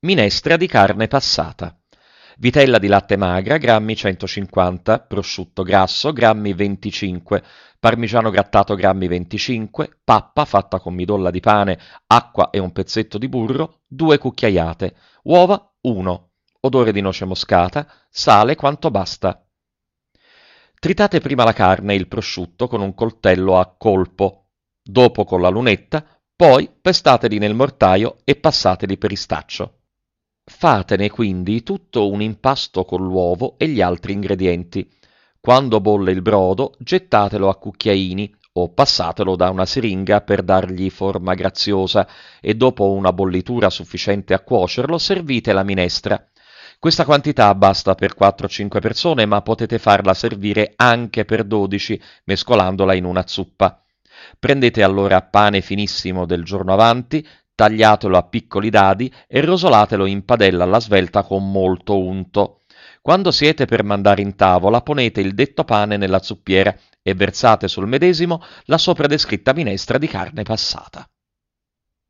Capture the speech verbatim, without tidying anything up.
Minestra di carne passata. Vitella di latte magra, grammi centocinquanta, prosciutto grasso, grammi venticinque, parmigiano grattato, grammi venticinque, pappa fatta con midolla di pane, acqua e un pezzetto di burro, due cucchiaiate, uova uno, odore di noce moscata, sale quanto basta. Tritate prima la carne e il prosciutto con un coltello a colpo, dopo con la lunetta, poi pestateli nel mortaio e passateli per istaccio. Fatene quindi tutto un impasto con l'uovo e gli altri ingredienti. Quando bolle il brodo, gettatelo a cucchiaini o passatelo da una siringa per dargli forma graziosa e dopo una bollitura sufficiente a cuocerlo servite la minestra. Questa quantità basta per quattro cinque persone, ma potete farla servire anche per dodici, mescolandola in una zuppa. Prendete allora pane finissimo del giorno avanti, tagliatelo a piccoli dadi e rosolatelo in padella alla svelta con molto unto. Quando siete per mandare in tavola, ponete il detto pane nella zuppiera e versate sul medesimo la sopra descritta minestra di carne passata.